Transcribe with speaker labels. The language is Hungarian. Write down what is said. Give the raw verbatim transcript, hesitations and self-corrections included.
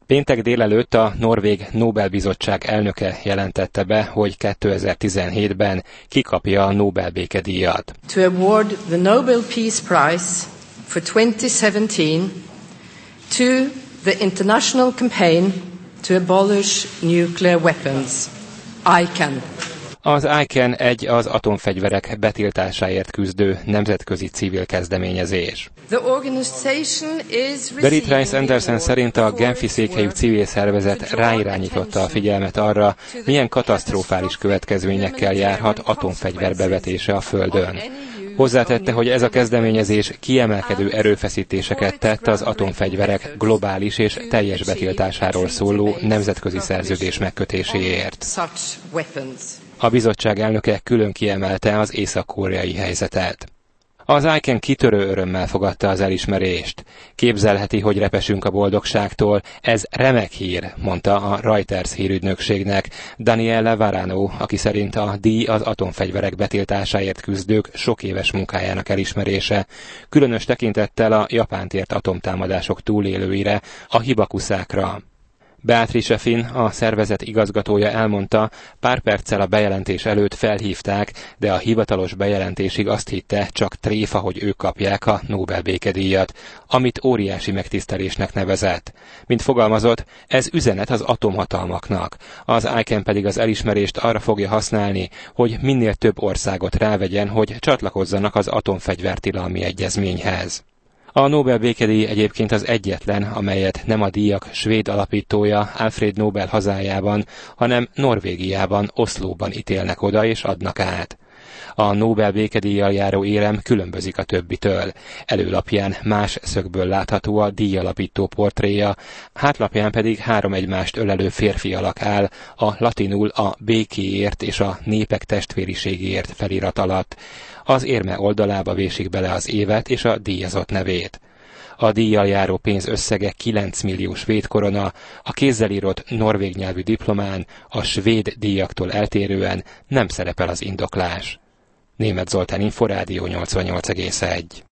Speaker 1: Péntek délelőtt a Norvég Nobel-bizottság elnöke jelentette be, hogy kétezer-tizenhétben kikapja a Nobel békedíjat.
Speaker 2: To award the Nobel Peace Prize for twenty seventeen to the international campaign to abolish nuclear weapons, I C A N.
Speaker 1: Az I C A N egy az atomfegyverek betiltásáért küzdő nemzetközi civil kezdeményezés. Berit Reiss-Andersen szerint a genfi székhelyű civil szervezet ráirányította a figyelmet arra, milyen katasztrofális következményekkel járhat atomfegyver bevetése a Földön. Hozzátette, hogy ez a kezdeményezés kiemelkedő erőfeszítéseket tett az atomfegyverek globális és teljes betiltásáról szóló nemzetközi szerződés megkötéséért. A bizottság elnöke külön kiemelte az észak-koreai helyzetet. Az I C A N kitörő örömmel fogadta az elismerést. Képzelheti, hogy repesünk a boldogságtól, ez remek hír, mondta a Reuters hírügynökségnek Daniele Varano, aki szerint a díj az atomfegyverek betiltásáért küzdők sok éves munkájának elismerése, különös tekintettel a Japánt ért atomtámadások túlélőire, a hibakuszákra. Beatrice Finn, a szervezet igazgatója elmondta, pár perccel a bejelentés előtt felhívták, de a hivatalos bejelentésig azt hitte, csak tréfa, hogy ők kapják a Nobel békedíjat, amit óriási megtisztelésnek nevezett. Mint fogalmazott, ez üzenet az atomhatalmaknak. Az I C A N pedig az elismerést arra fogja használni, hogy minél több országot rávegyen, hogy csatlakozzanak az atomfegyvertilalmi egyezményhez. A Nobel békedíj egyébként az egyetlen, amelyet nem a díjak svéd alapítója Alfred Nobel hazájában, hanem Norvégiában, Oszlóban ítélnek oda és adnak át. A Nobel békedíjjal járó érem különbözik a többitől. Előlapján más szögből látható a díjalapító portréja, hátlapján pedig három egymást ölelő férfi alak áll, a latinul a békéért és a népek testvériségéért felirat alatt. Az érme oldalába vésik bele az évet és a díjazott nevét. A díjjal járó pénz összege kilenc millió svéd korona, a kézzel írott norvég nyelvű diplomán a svéd díjaktól eltérően nem szerepel az indoklás. Németh Zoltán, Inforádió nyolcvannyolc egész egy.